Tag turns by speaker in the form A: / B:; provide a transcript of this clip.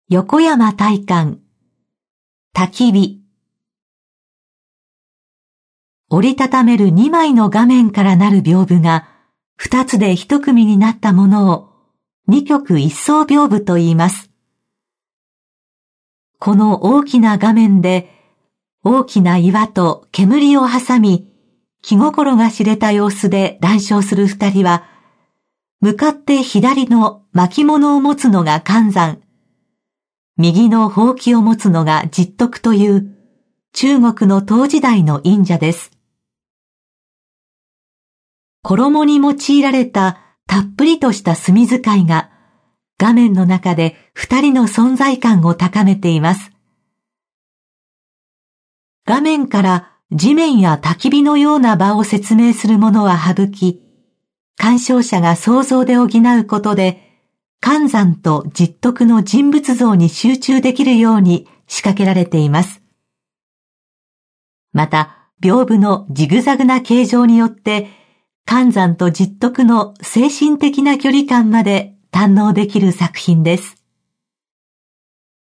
A: 横山大観、焚き火。折りたためる2枚の画面からなる屏風が2つで1組になったものを2曲一層屏風と言います。この大きな画面で大きな岩と煙を挟み、気心が知れた様子で談笑する2人は、向かって左の巻物を持つのが寒山、右のほうきを持つのが実徳という中国の唐時代の忍者です。衣に用いられたたっぷりとした墨使いが画面の中で2人の存在感を高めています。画面から地面や焚き火のような場を説明するものは省き、鑑賞者が想像で補うことで、寒山と実徳の人物像に集中できるように仕掛けられています。また、屏風のジグザグな形状によって、寒山と実徳の精神的な距離感まで堪能できる作品です。